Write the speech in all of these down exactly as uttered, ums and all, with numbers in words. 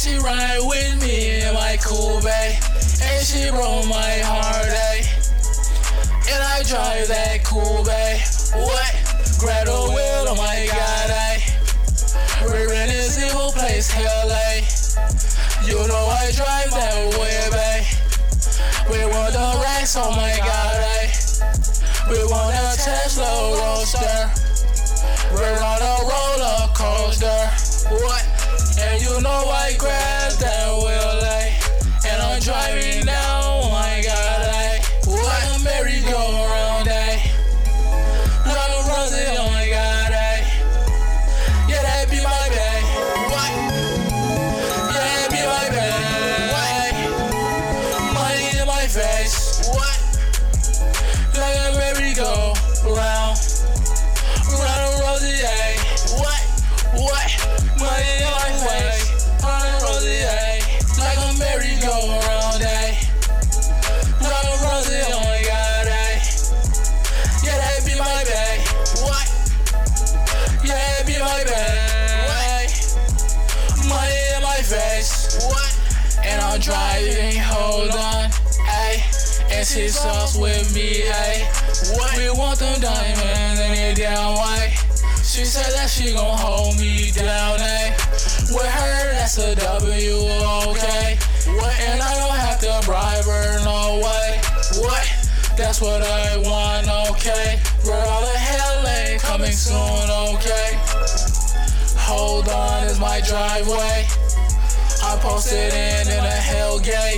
she ride with me in my cool bay, and she broke my heart, eh? And I drive that cool bay. What? Grab the wheel, oh my god, eh? We're in this evil place, hell, eh? You know I drive that way, babe. We want the racks, oh my god, eh? We want a Tesla Roadster. We're on a roller coaster. What? And you know I grabbed that wheel, eh? And I'm driving now, oh my god, eh? What? A merry-go-round, eh? Run a Rosie, oh my god, eh? Yeah, that be my bae. What? Yeah, that be my bae. What? Money in my face. What? Like a merry-go-round. Run a Rosie, eh? What? What? Money in my face. Run a Rosie, eh? Like a merry-go-round, eh? Run a Rosie, oh my god, eh? Yeah, that be my bae. What? Yeah, that be my bae. Money in my face. What? And I'm driving, hold on, ayy. And she sauce with me, ayy. What? We want them diamonds and they down white. She said that she gon' hold me down, ayy. With her, that's a W, okay? What? And I don't have to bribe her, no way. What? That's what I want, okay? Where all the hell ain't coming soon, okay? Hold on, is my driveway. I posted in in a hell gate.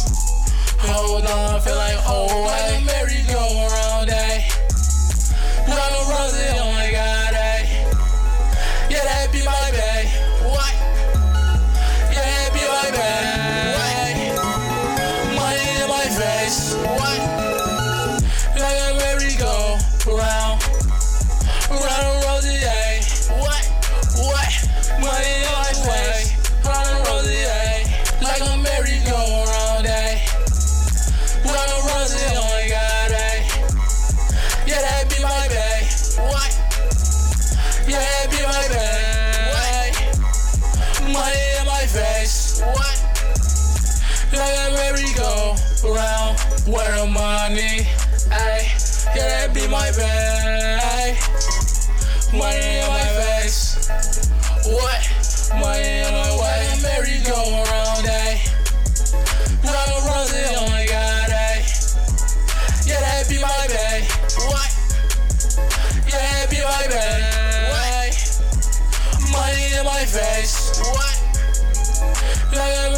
Hold on, feel like oh way. Merry-go-round, eh? Run a Rosie, oh my god, eh? Yeah, that be my bae. What? Yeah, that be my bae. Money in my face. What? Like a merry-go-round. Run a Rosie, eh? What? What? Money in my face. Run a Rosie, eh? Like a merry-go-round, eh? Run a Rosie, oh my god, eh? Yeah, that be my bae. What? Yeah, that be my bae. Money in my face. What? Like a merry-go-round. Where the money, ayy? Yeah, that be my bae. Money in my face. What? Money in my way. Merry-go-round, ayy. Run a Rosie, oh my god, ayy. Yeah, that be my bae. What? Yeah, that be my bae. Money in my face. What? Like a